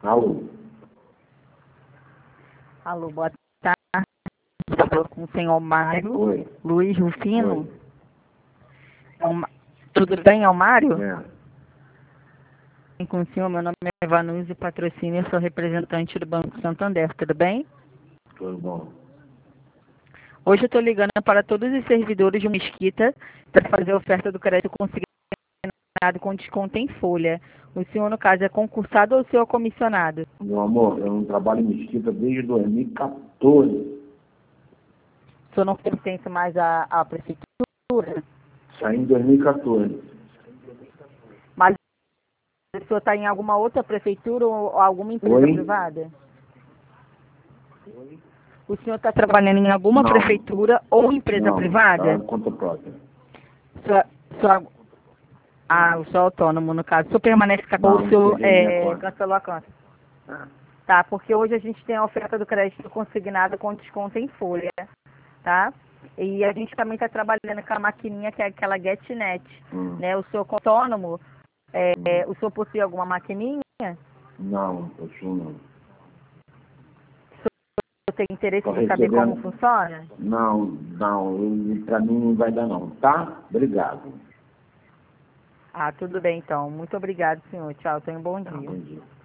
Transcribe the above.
Alô? Alô, boa tarde. Estou com o senhor Mário Oi. Luiz Rufino. Oi. Tudo bem, é o Mário? É. Com o senhor, meu nome é Vanuse Patrocínio, eu sou representante do Banco Santander, tudo bem? Tudo bom. Hoje eu estou ligando para todos os servidores de Mesquita para fazer a oferta do crédito consignado com desconto em folha. O senhor, no caso, é concursado ou o senhor é comissionado? Meu amor, eu não trabalho em Mesquita desde 2014. O senhor não pertence mais à prefeitura? Saí em 2014. Mas o senhor está em alguma outra prefeitura ou alguma empresa Oi? privada? O senhor está trabalhando em alguma Não. prefeitura ou empresa Não, privada? tá conta própria. Sua- o senhor é autônomo, no caso. O senhor permanece com Não, o senhor peguei minha conta. cancelou a conta. Tá, porque hoje a gente tem a oferta do crédito consignado com desconto em folha, tá? E a gente também está trabalhando com a maquininha que é aquela GetNet, né? O senhor autônomo, o senhor possui alguma maquininha? Não, possuo não. O senhor tem interesse Tô em saber como recebendo. funciona? Não, pra mim não vai dar não, tá? Obrigado. Ah, tudo bem então. Muito obrigado, senhor. Tchau, tenha um bom dia. Bom dia.